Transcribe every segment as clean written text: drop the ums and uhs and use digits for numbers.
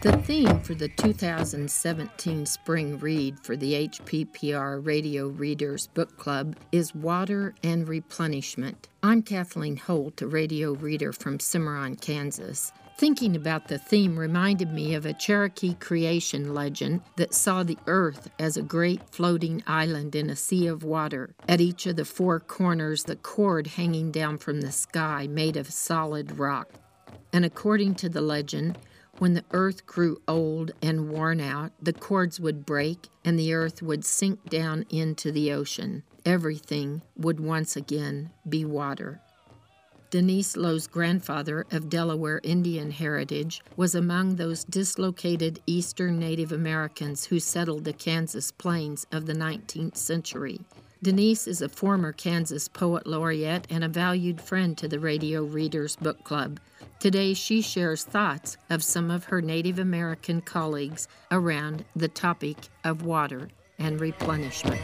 The theme for the 2017 spring read for the HPPR Radio Readers Book Club is Water and Replenishment. I'm Kathleen Holt, a radio reader from Cimarron, Kansas. Thinking about the theme reminded me of a Cherokee creation legend that saw the earth as a great floating island in a sea of water. At each of the four corners, the cord hanging down from the sky made of solid rock. And according to the legend, when the earth grew old and worn out, the cords would break and the earth would sink down into the ocean. Everything would once again be water. Denise Lowe's grandfather, of Delaware Indian heritage, was among those dislocated Eastern Native Americans who settled the Kansas plains of the 19th century. Denise is a former Kansas Poet Laureate and a valued friend to the Radio Readers Book Club. Today, she shares thoughts of some of her Native American colleagues around the topic of water and replenishment.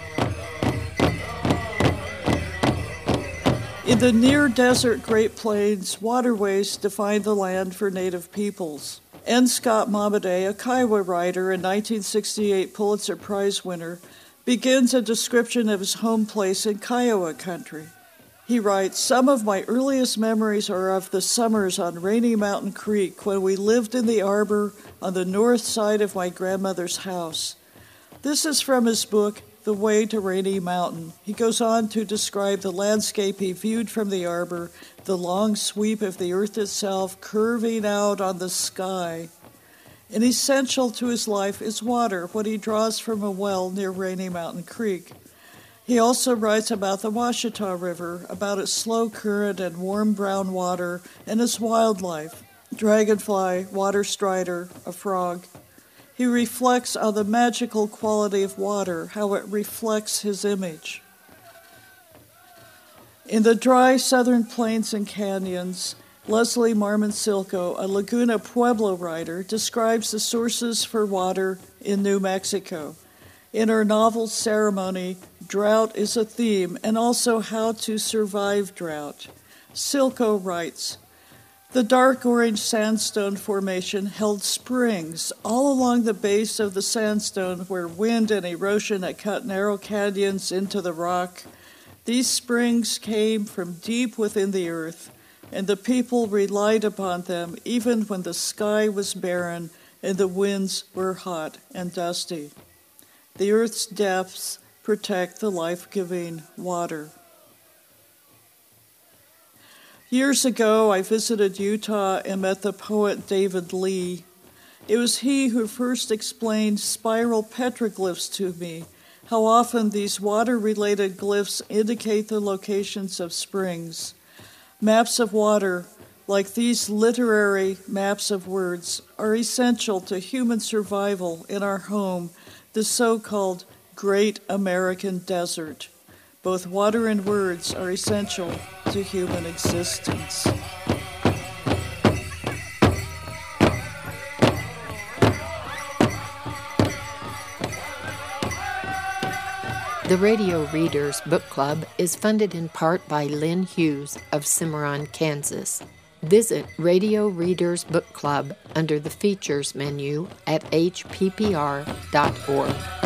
In the near-desert Great Plains, waterways define the land for Native peoples. N. Scott Momaday, a Kiowa writer and 1968 Pulitzer Prize winner, begins a description of his home place in Kiowa country. He writes, "Some of my earliest memories are of the summers on Rainy Mountain Creek when we lived in the arbor on the north side of my grandmother's house." This is from his book, The Way to Rainy Mountain. He goes on to describe the landscape he viewed from the arbor, the long sweep of the earth itself curving out on the sky. And essential to his life is water, what he draws from a well near Rainy Mountain Creek. He also writes about the Washita River, about its slow current and warm brown water, and its wildlife, dragonfly, water strider, a frog. He reflects on the magical quality of water, how it reflects his image. In the dry southern plains and canyons, Leslie Marmon Silko, a Laguna Pueblo writer, describes the sources for water in New Mexico. In her novel Ceremony, drought is a theme, and also how to survive drought. Silko writes, "The dark orange sandstone formation held springs all along the base of the sandstone where wind and erosion had cut narrow canyons into the rock. These springs came from deep within the earth, and the people relied upon them even when the sky was barren and the winds were hot and dusty. The earth's depths protect the life-giving water." Years ago, I visited Utah and met the poet David Lee. It was he who first explained spiral petroglyphs to me, how often these water-related glyphs indicate the locations of springs. Maps of water, like these literary maps of words, are essential to human survival in our home, the so-called Great American Desert. Both water and words are essential to human existence. The Radio Readers Book Club is funded in part by Lynn Hughes of Cimarron, Kansas. Visit Radio Readers Book Club under the Features menu at hppr.org.